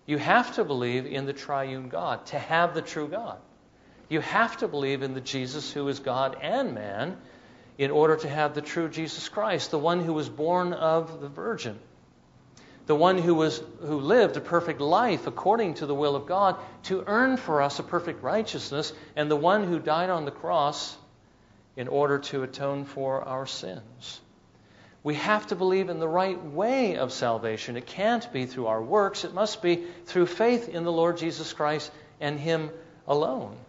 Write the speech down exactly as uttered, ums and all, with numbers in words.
You have to believe in the triune God to have the true God. You have to believe in the Jesus who is God and man in order to have the true Jesus Christ, the one who was born of the Virgin, the one who was who lived a perfect life according to the will of God to earn for us a perfect righteousness, and the one who died on the cross in order to atone for our sins. We have to believe in the right way of salvation. It can't be through our works. It must be through faith in the Lord Jesus Christ and Him alone.